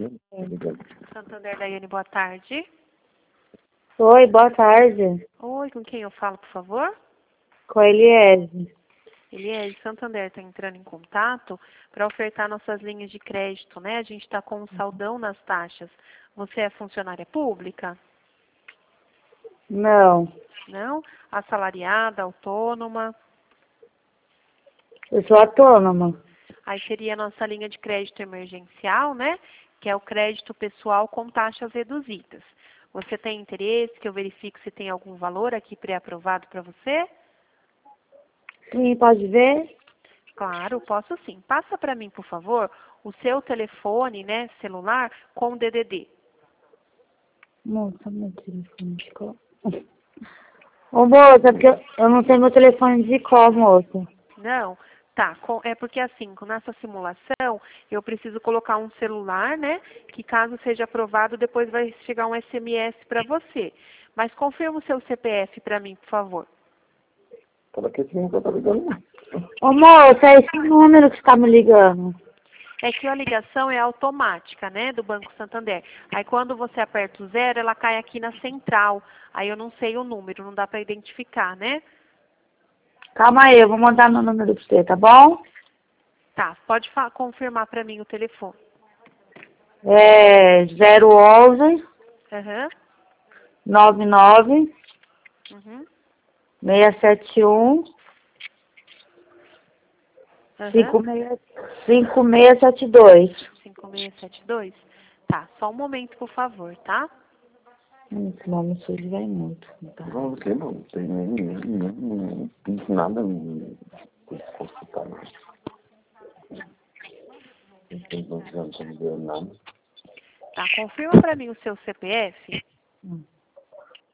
Santander, Daiane, boa tarde. Oi, boa tarde. Oi, com quem eu falo, por favor? Com a Eliese. Eliese, Santander está entrando em contato para ofertar nossas linhas de crédito, né? A gente está com um saldão nas taxas. Você é funcionária pública? Não, Não? Assalariada, autônoma? eu sou autônoma. Aí seria a nossa linha de crédito emergencial, né? Que é o crédito pessoal com taxas reduzidas. Você tem interesse que eu verifique se tem algum valor aqui pré-aprovado para você? Sim, pode ver? Claro, posso sim. Passa para mim, por favor, o seu telefone, né, celular com o DDD. Moça, meu telefone de cor. Ô, moça, porque eu não tenho meu telefone de cor, moça. Não? Tá, é porque assim, nessa simulação, eu preciso colocar um celular, né, que caso seja aprovado, depois vai chegar um SMS para você. Mas confirma o seu CPF para mim, por favor. Ô, moça, é esse número que você tá me ligando. É que a ligação é automática, né, do Banco Santander. Aí quando você aperta o 0, ela cai aqui na central. Aí eu não sei o número, não dá para identificar, né? Calma aí, eu vou mandar meu número pra você, tá bom? Tá, pode confirmar para mim o telefone. É 011 Aham, 99 uhum, 671 aham, 5672. 5672. Tá, só um momento, por favor, tá? Esse nome sujo vai muito. Tá? Não, você não tem nada hospital. Não tem condição de não nada. Tá, confirma para mim o seu CPF.